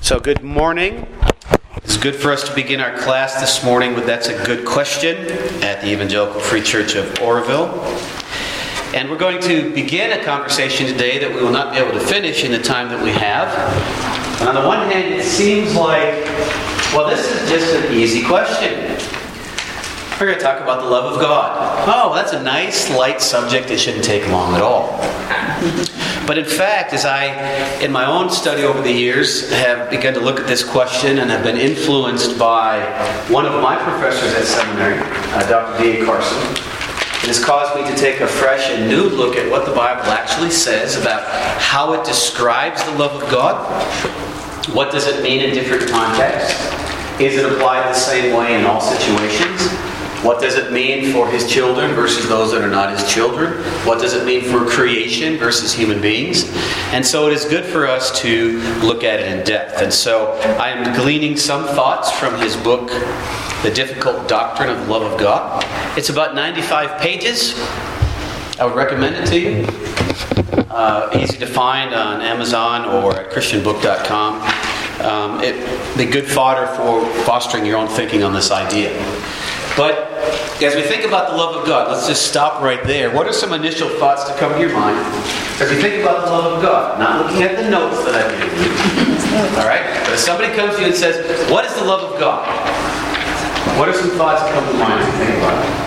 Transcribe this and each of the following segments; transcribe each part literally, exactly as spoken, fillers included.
So good morning. It's good for us to begin our class this morning with That's a Good Question at the Evangelical Free Church of Oroville. And we're going to begin a conversation today that we will not be able to finish in the time that we have. And on the one hand, it seems like, well, this is just an easy question. We're going to talk about the love of God. Oh, that's a nice, light subject. It shouldn't take long at all. But in fact, as I, in my own study over the years, have begun to look at this question and have been influenced by one of my professors at seminary, uh, Doctor D A Carson, it has caused me to take a fresh and new look at what the Bible actually says about how it describes the love of God. What does it mean in different contexts? Is it applied the same way in all situations? What does it mean for His children versus those that are not His children? What does it mean for creation versus human beings? And so it is good for us to look at it in depth. And so I am gleaning some thoughts from his book, The Difficult Doctrine of the Love of God. It's about ninety-five pages. I would recommend it to you. Uh, easy to find on Amazon or at Christian book dot com. Um, it'd be good fodder for fostering your own thinking on this idea. But as we think about the love of God, let's just stop right there. What are some initial thoughts to come to your mind as you think about the love of God? Not looking at the notes that I've given you. All right? But if somebody comes to you and says, what is the love of God? What are some thoughts that come to mind as you think about it?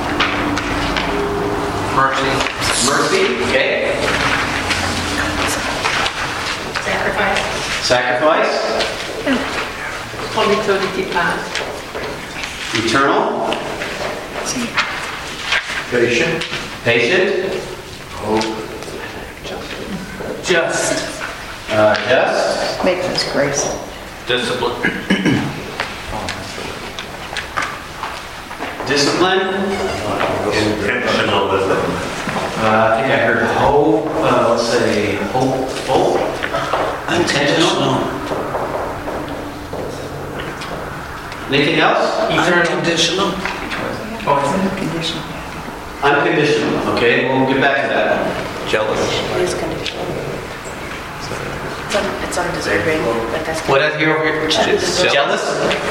Mercy. Mercy, okay. Sacrifice. Sacrifice. From eternity past. Eternal. Patient. Patient. Hope. Just. Uh, just. Makes grace. Discipline. Discipline. Intentionalism. Uh, I think I heard hope. Uh, let's say hopeful. Intentional. Anything else? Unconditional. Unconditional. Unconditional. Okay, we'll get back to that. Jealous. It is conditional. It's, un- it's undeserving, but that's What did I hear over here? Undeserving. Jealous?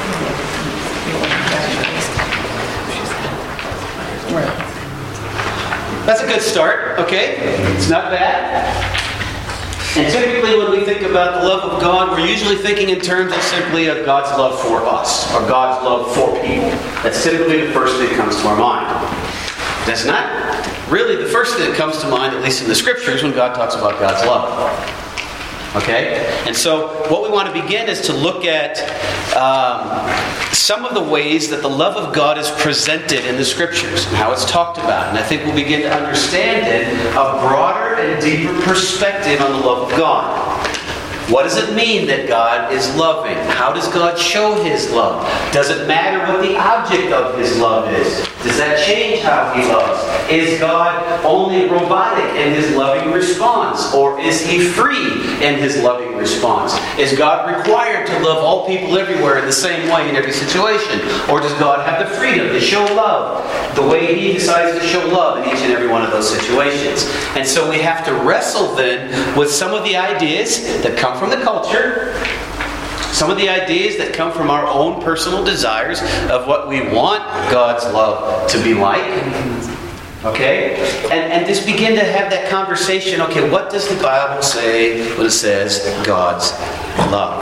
That's a good start. Okay, it's not bad. And typically when we think about the love of God, we're usually thinking in terms of simply of God's love for us, or God's love for people. That's typically the first thing that comes to our mind. That's not really the first thing that comes to mind, at least in the Scriptures, when God talks about God's love. Okay? And so what we want to begin is to look at um, some of the ways that the love of God is presented in the Scriptures and how it's talked about. And I think we'll begin to understand it, a broader and deeper perspective on the love of God. What does it mean that God is loving? How does God show His love? Does it matter what the object of His love is? Does that change how He loves? Is God only robotic in His loving response? Or is He free in His loving response? Is God required to love all people everywhere in the same way in every situation? Or does God have the freedom to show love the way He decides to show love in each and every one of those situations? And so we have to wrestle then with some of the ideas that come from the culture, some of the ideas that come from our own personal desires of what we want God's love to be like. Okay? And, and just begin to have that conversation. Okay, what does the Bible say when it says God's love?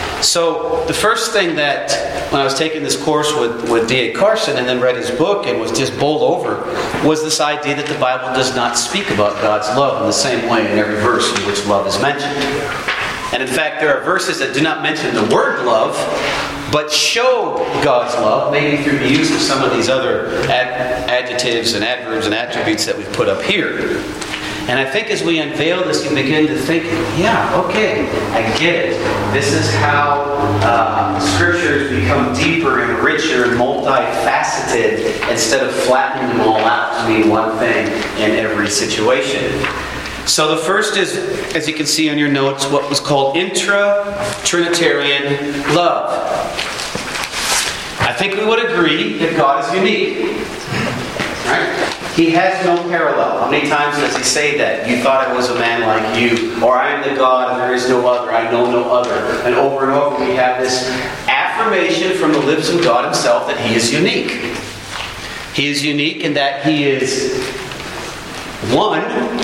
So the first thing that, when I was taking this course with, with D A Carson and then read his book and was just bowled over, was this idea that the Bible does not speak about God's love in the same way in every verse in which love is mentioned. And in fact, there are verses that do not mention the word love, but show God's love, maybe through the use of some of these other ad- adjectives and adverbs and attributes that we've put up here. And I think as we unveil this, you begin to think, yeah, okay, I get it. This is how uh, Scriptures become deeper and richer and multifaceted instead of flattening them all out to mean one thing in every situation. So the first is, as you can see on your notes, what was called intra-Trinitarian love. I think we would agree that God is unique. Right? He has no parallel. How many times does he say that? You thought I was a man like you, or I am the God and there is no other, I know no other. And over and over we have this affirmation from the lips of God himself that he is unique. He is unique in that he is one,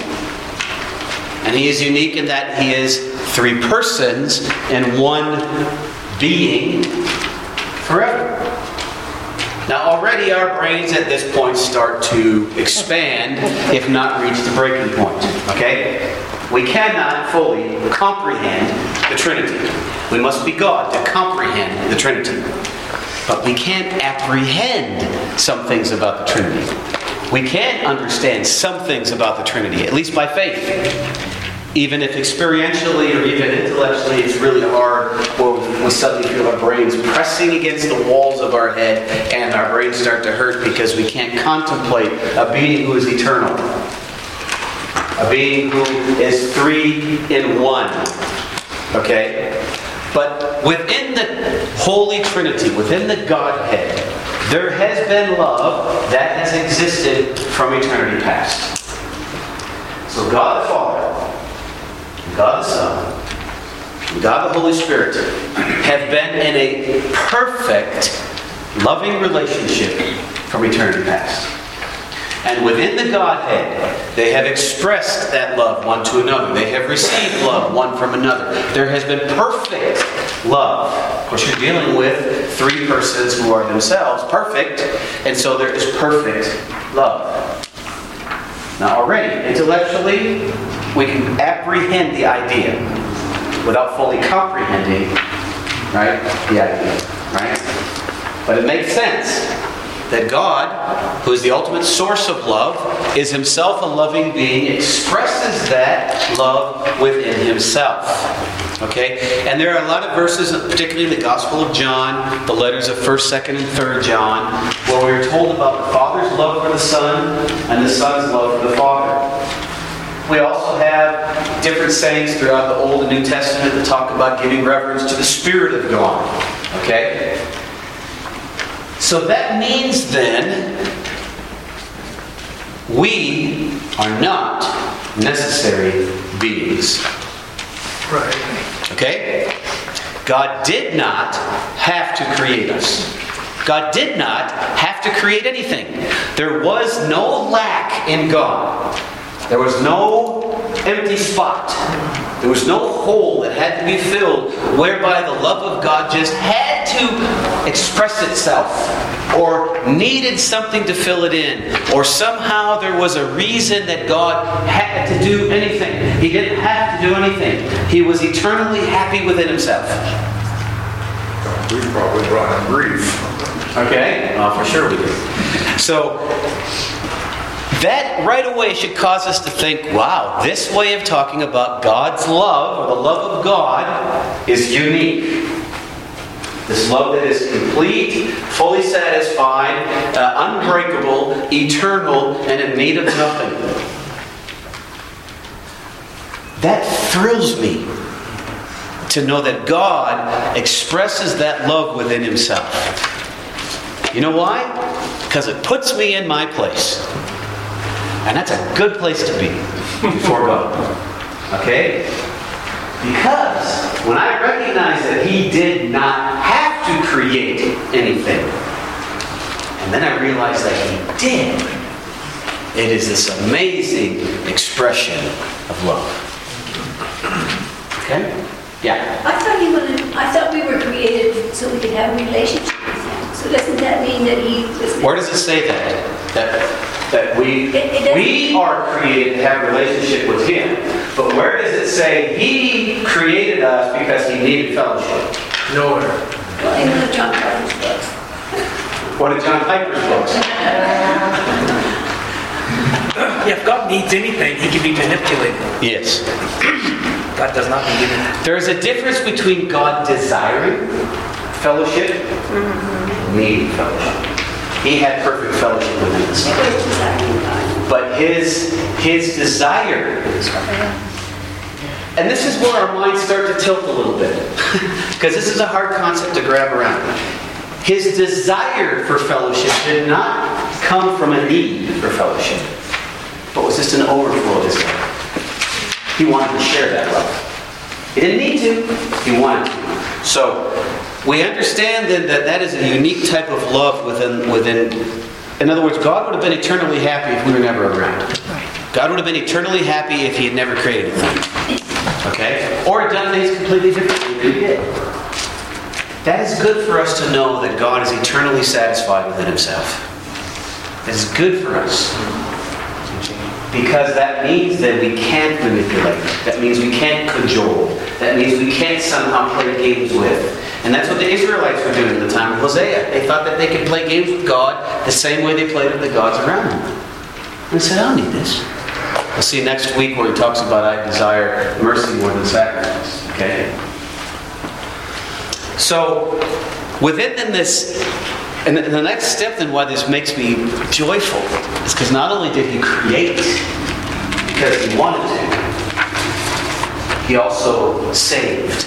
and he is unique in that he is three persons and one being forever. Now already our brains at this point start to expand, if not reach the breaking point. Okay? We cannot fully comprehend the Trinity. We must be God to comprehend the Trinity. But we can't apprehend some things about the Trinity. We can understand some things about the Trinity, at least by faith. Even if experientially or even intellectually it's really hard, or we suddenly feel our brains pressing against the walls of our head and our brains start to hurt because we can't contemplate a being who is eternal. A being who is three in one. Okay? But within the Holy Trinity, within the Godhead, there has been love that has existed from eternity past. So God the Father, God the Son, and God the Holy Spirit have been in a perfect, loving relationship from eternity past. And within the Godhead, they have expressed that love one to another. They have received love one from another. There has been perfect love. Of course, you're dealing with three persons who are themselves perfect, and so there is perfect love. Now already, intellectually, we can apprehend the idea without fully comprehending, right, the idea, right? But it makes sense that God, who is the ultimate source of love, is himself a loving being, expresses that love within himself. Okay? And there are a lot of verses, particularly in the Gospel of John, the letters of first, second, and third John, where we are told about the Father's love for the Son and the Son's love for the Father. We also have different sayings throughout the Old and New Testament that talk about giving reverence to the Spirit of God. Okay? So that means then, we are not necessary beings. Right. Okay? God did not have to create us. God did not have to create anything. There was no lack in God. There was no empty spot. There was no hole that had to be filled whereby the love of God just had to express itself or needed something to fill it in, or somehow there was a reason that God had to do anything. He didn't have to do anything. He was eternally happy within himself. We probably brought him grief. Okay? Well, for sure we do. So, that right away should cause us to think, wow, this way of talking about God's love, or the love of God, is unique. This love that is complete, fully satisfied, uh, unbreakable, eternal, and in need of nothing. That thrills me to know that God expresses that love within himself. You know why? Because it puts me in my place. And that's a good place to be before God. Okay? Because when I recognize that he did not have to create anything, and then I realize that he did, it is this amazing expression of love. Okay? Yeah? I thought he wanted, I thought we were created so we could have a relationship with him. So doesn't that mean that he was... Where does it say that? That that we It- it doesn't- we are created to have a relationship with him. But where does it say he created us because he needed fellowship? Nowhere. Well, in one of John Piper's books. What are John Piper's books? Yeah, if God needs anything, he can be manipulated. Yes. God does not need anything. There is a difference between God desiring fellowship and needing fellowship. He had perfect fellowship with us. It was desiring God. But his his desire, and this is where our minds start to tilt a little bit, because this is a hard concept to grab around. His desire for fellowship did not come from a need for fellowship, but was just an overflow of his love. He wanted to share that love. He didn't need to. He wanted to. So we understand then that that is a unique type of love within within. In other words, God would have been eternally happy if we were never around. God would have been eternally happy if He had never created anything. Okay? Or done things completely differently than He did. That is good for us to know that God is eternally satisfied within Himself. That is good for us. Because that means that we can't manipulate. That means we can't cajole. That means we can't somehow play games with. And that's what the Israelites were doing in the time of Hosea. They thought that they could play games with God the same way they played with the gods around them. And they said, I don't need this. We'll see next week where he talks about I desire mercy more than sacrifice. Okay? So, within this, and the next step then why this makes me joyful is because not only did He create because He wanted to, He also saved.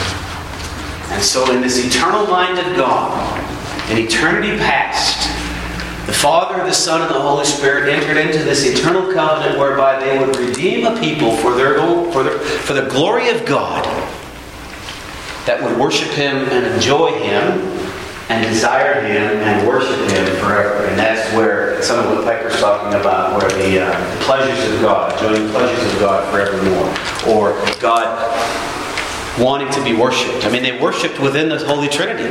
And so in this eternal mind of God, in eternity past, the Father, the Son, and the Holy Spirit entered into this eternal covenant whereby they would redeem a people for their own, for the, for the glory of God that would worship Him and enjoy Him and desire Him and worship Him forever. And that's where some of what Piper's talking about, where the, uh, the pleasures of God, enjoying the pleasures of God forevermore, or God wanting to be worshipped. I mean, they worshipped within the Holy Trinity.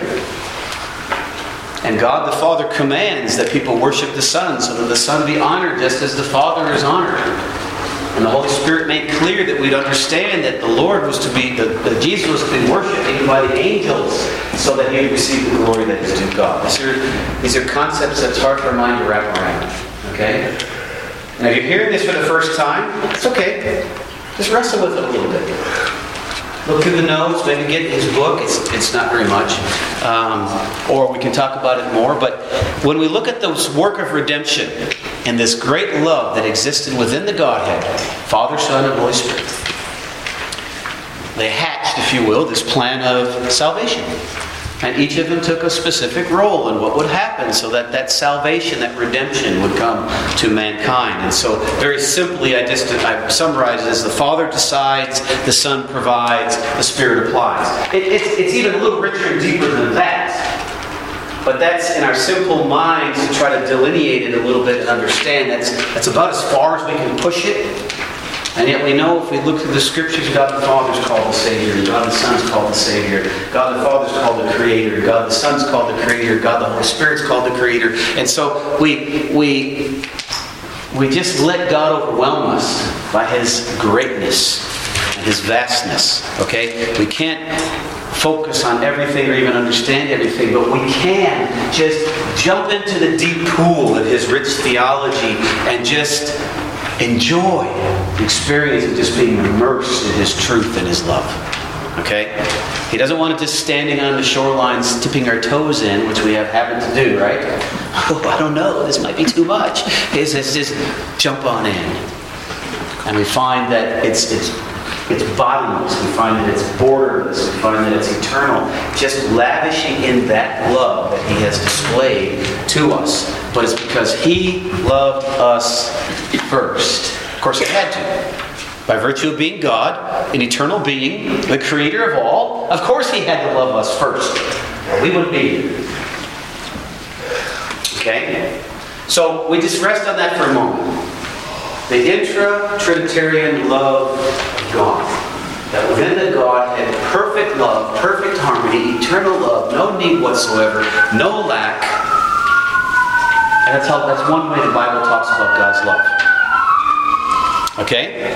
And God the Father commands that people worship the Son so that the Son be honored just as the Father is honored. And the Holy Spirit made clear that we'd understand that the Lord was to be, that, that Jesus was to be worshipped even by the angels so that He would receive the glory that is due God. These are, these are concepts that's hard for our mind to wrap around. Okay? Now, if you're hearing this for the first time, it's okay. Just wrestle with it a little bit. Look through the notes, maybe get his book. It's, it's not very much. Um, or we can talk about it more. But when we look at this work of redemption and this great love that existed within the Godhead, Father, Son, and Holy Spirit, they hatched, if you will, this plan of salvation. And each of them took a specific role in what would happen so that that salvation, that redemption would come to mankind. And so very simply, I just I summarize it as the Father decides, the Son provides, the Spirit applies. It, it's, it's even a little richer and deeper than that. But that's in our simple minds to try to delineate it a little bit and understand. That's, that's about as far as we can push it. And yet we know if we look through the Scriptures, God the Father is called the Savior, God the Son is called the Savior, God the Father is called the Creator, God the Son is called the Creator, God the Holy Spirit is called the Creator. And so we we we just let God overwhelm us by His greatness and His vastness. Okay? We can't focus on everything or even understand everything, but we can just jump into the deep pool of His rich theology and just enjoy the experience of just being immersed in His truth and His love. Okay? He doesn't want us just standing on the shorelines, tipping our toes in, which we have habit to do, right? Oh, I don't know. This might be too much. He says, just jump on in. And we find that it's it's it's bottomless. We find that it's borderless. We find that it's eternal. Just lavishing in that love that He has displayed to us. But it's because He loved us first. Of course, He had to. By virtue of being God, an eternal being, the Creator of all, of course He had to love us first. Or we wouldn't be here. Okay? So we just rest on that for a moment. The intra-Trinitarian love of God. That within the Godhead, perfect love, perfect harmony, eternal love, no need whatsoever, no lack. And that's how that's one way the Bible talks about God's love. Okay?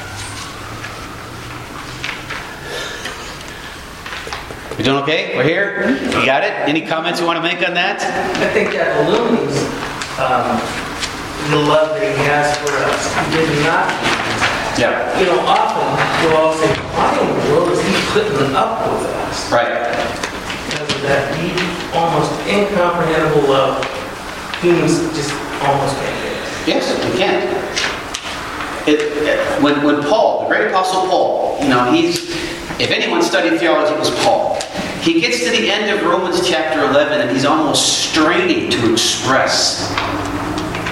We doing okay? We're here? You got it? Any comments you want to make on that? I think that illumines um, the love that He has for us. He did not. Yeah. You know, often we'll all say, why in the world is He putting up with us? Right. Because of that deep, almost incomprehensible love. Humans just almost can't get it. Yes, we can. It, it, when, when Paul, the great apostle Paul, you know, he's, if anyone studied theology, it was Paul. He gets to the end of Romans chapter eleven and he's almost straining to express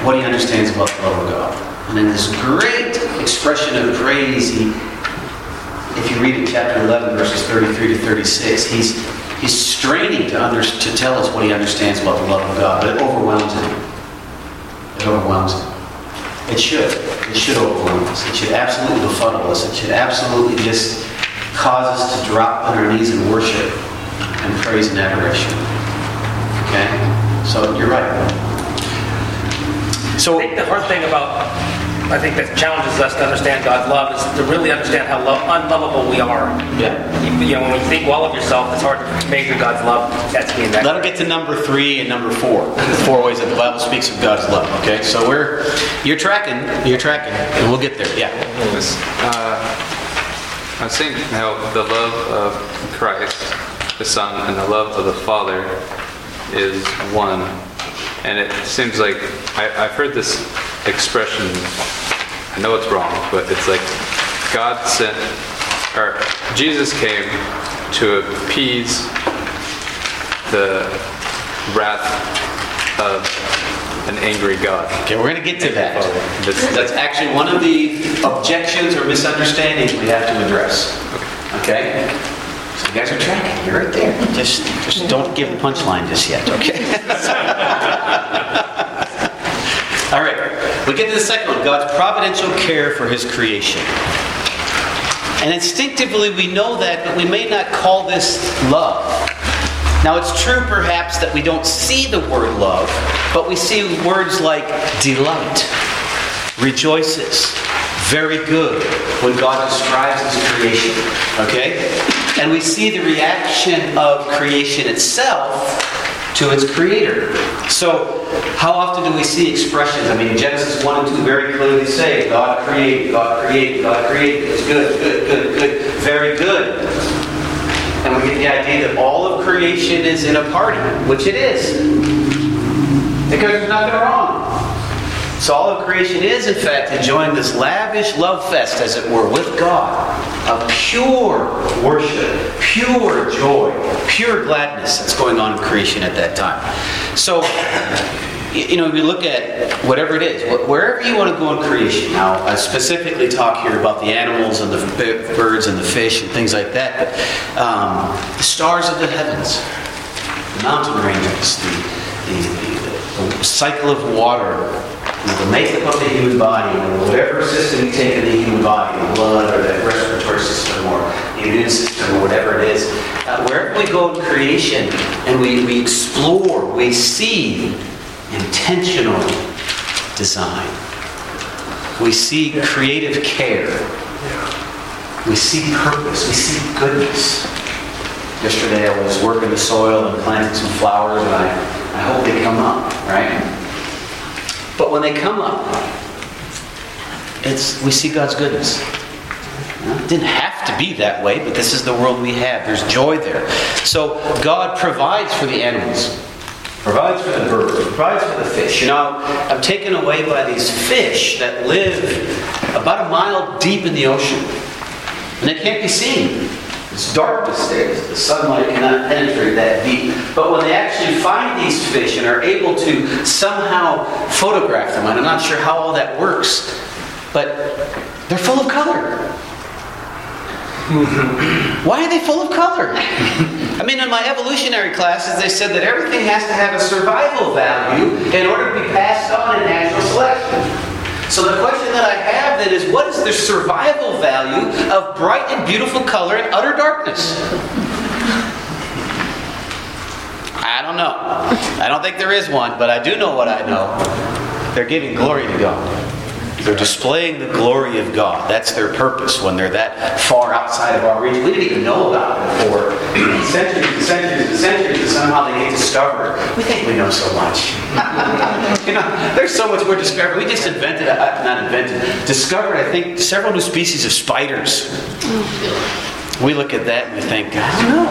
what he understands about the love of God. And in this great expression of praise, he, if you read in chapter eleven, verses thirty-three to thirty-six, he's he's straining to under, to tell us what he understands about the love of God, but it overwhelms him. It overwhelms him. It should. It should overwhelm us. It should absolutely befuddle us. It should absolutely just cause us to drop on our knees and worship and praise and adoration. Okay? So you're right. So I think the hard thing about, I think that challenges us to understand God's love is to really understand how lo- unlovable we are. yeah. You, you know, when you think well of yourself, it's hard to measure God's love. That's being that. Let him get to number three and number four. The four ways that the Bible speaks of God's love. Okay? So we're you're tracking, you're tracking, and we'll get there. Yeah. Yes. Uh, I was saying how the love of Christ, the Son, and the love of the Father is one. And it seems like I, I've heard this expression, I know it's wrong, but it's like God sent, or Jesus came to appease the wrath of an angry God. Okay, we're going to get to that. This- That's actually one of the objections or misunderstandings we have to address. Okay? So you guys are tracking. You're right there. Just, just don't give the punchline just yet. Okay? All right. We get to the second one. God's providential care for His creation. And instinctively we know that, but we may not call this love. Now it's true perhaps that we don't see the word love, but we see words like delight, rejoices, very good, when God describes His creation. Okay? And we see the reaction of creation itself to its creator. So, how often do we see expressions? I mean, Genesis one and two very clearly say, God created, God created, God created. It's good, good, good, good, very good. And we get the idea that all of creation is in a party, which it is. Because there's nothing wrong. So all of creation is, in fact, enjoying this lavish love fest, as it were, with God. Of pure worship, pure joy, pure gladness that's going on in creation at that time. So, you know, we look at whatever it is, wherever you want to go in creation. Now, I specifically talk here about the animals and the birds and the fish and things like that. But um, the stars of the heavens, the mountain ranges, the, the, the, the cycle of water, the makeup of the human body, whatever system you take in the human body, the blood or the respiratory system or the immune system or whatever it is, uh, wherever we go in creation and we, we explore, we see intentional design. We see creative care. We see purpose. We see goodness. Yesterday I was working the soil and planting some flowers, and I, I hope they come up, right? But when they come up, it's we see God's goodness. It didn't have to be that way, but this is the world we have. There's joy there. So God provides for the animals, provides for the birds, provides for the fish. You know, I'm taken away by these fish that live about a mile deep in the ocean, and they can't be seen. It's darkness there. The sunlight cannot penetrate that deep. But when they actually find these fish and are able to somehow photograph them, and I'm not sure how all that works, but they're full of color. Why are they full of color? I mean, in my evolutionary classes, they said that everything has to have a survival value in order to be passed on in natural selection. So the question that I have then is, what is the survival value of bright and beautiful color in utter darkness? I don't know. I don't think there is one, but I do know what I know. They're giving glory to God. They're displaying the glory of God. That's their purpose when they're that far outside of our reach. We didn't even know about it for centuries and centuries and centuries, and somehow they get discovered. We think we know so much. You know, there's so much we're discovering. We just invented, uh, not invented, discovered, I think, several new species of spiders. We look at that and we think, I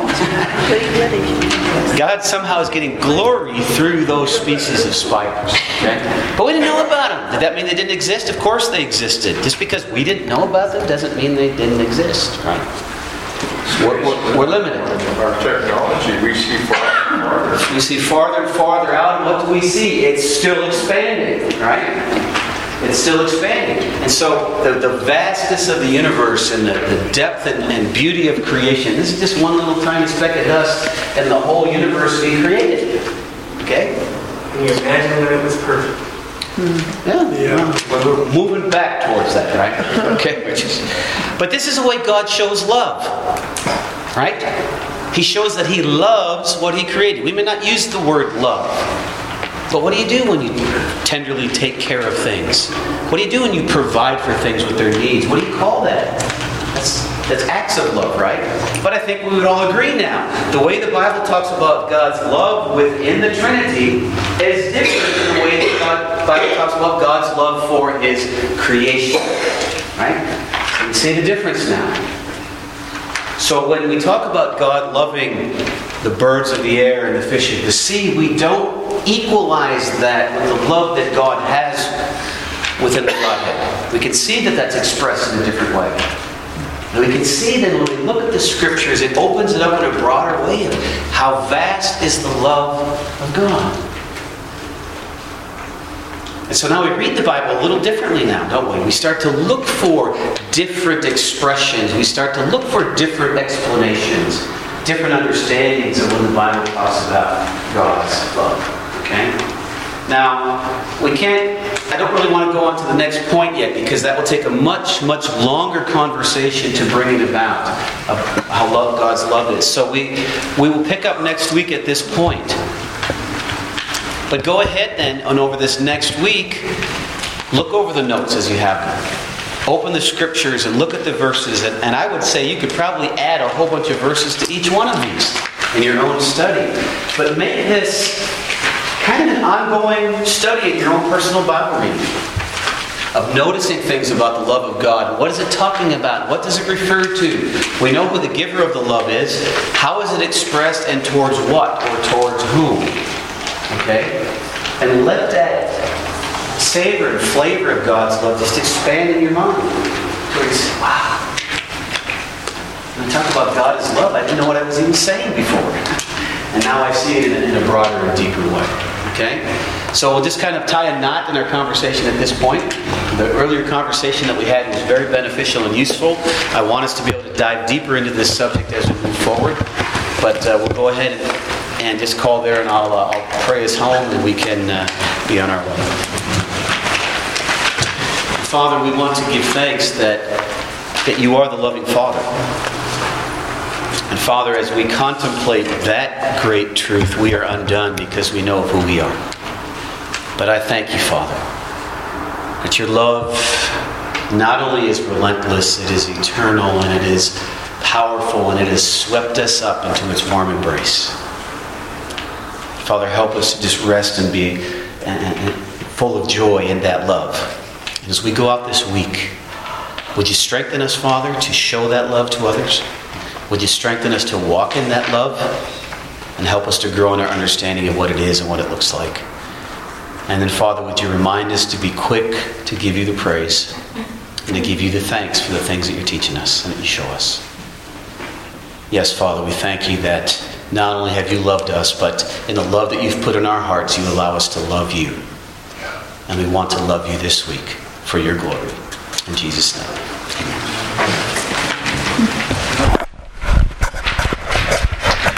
don't know. God somehow is getting glory through those species of spiders. Okay? But we didn't know about them. Did that mean they didn't exist? Of course they existed. Just because we didn't know about them doesn't mean they didn't exist. Right? We're, we're, we're limited. Our technology Gee, we see farther and farther. We see farther and farther out, and what do we see? It's still expanding, right? It's still expanding. And so the, the vastness of the universe and the, the depth and, and beauty of creation, this is just one little tiny speck of dust and the whole universe being created. Okay? Can you imagine when it was perfect? Yeah, yeah. But we're moving back towards that, right? Okay. Which is, but this is the way God shows love, right? He shows that He loves what He created. We may not use the word love, but what do you do when you tenderly take care of things? What do you do when you provide for things with their needs? What do you call that? That's that's acts of love, right? But I think we would all agree now. The way the Bible talks about God's love within the Trinity is different than the way the Bible talks about God's love for His creation. Right? So you see the difference now. So when we talk about God loving the birds of the air and the fish of the sea, we don't equalize that with the love that God has within the Godhead. We can see that that's expressed in a different way. And we can see that when we look at the Scriptures, it opens it up in a broader way of how vast is the love of God. And so now we read the Bible a little differently now, don't we? We start to look for different expressions. We start to look for different explanations, different understandings of when the Bible talks about God's love. Okay? Now, we can't, I don't really want to go on to the next point yet because that will take a much, much longer conversation to bring it about of how love, God's love is. So we, we will pick up next week at this point. But go ahead then, and over this next week, look over the notes as you have them. Open the Scriptures and look at the verses. And, and I would say you could probably add a whole bunch of verses to each one of these in your own study. But make this kind of an ongoing study in your own personal Bible reading. Of noticing things about the love of God. What is it talking about? What does it refer to? We know who the giver of the love is. How is it expressed and towards what? Or towards whom? Okay? And let that savor and flavor of God's love just expand in your mind. So you say, wow. When I talk about God as love, I didn't know what I was even saying before. And now I see it in a, in a broader and deeper way. Okay? So we'll just kind of tie a knot in our conversation at this point. The earlier conversation that we had was very beneficial and useful. I want us to be able to dive deeper into this subject as we move forward. But uh, we'll go ahead and, and just call there, and I'll, uh, I'll pray us home, and we can uh, be on our way. Father, we want to give thanks that, that you are the loving Father. And Father, as we contemplate that great truth, we are undone because we know of who we are. But I thank you, Father, that your love not only is relentless, it is eternal, and it is powerful, and it has swept us up into its warm embrace. Father, help us to just rest and be full of joy in that love. And as we go out this week, would you strengthen us, Father, to show that love to others? Would you strengthen us to walk in that love and help us to grow in our understanding of what it is and what it looks like? And then, Father, would you remind us to be quick to give you the praise and to give you the thanks for the things that you're teaching us and that you show us. Yes, Father, we thank you that not only have you loved us, but in the love that you've put in our hearts, you allow us to love you. And we want to love you this week for your glory. In Jesus' name, amen.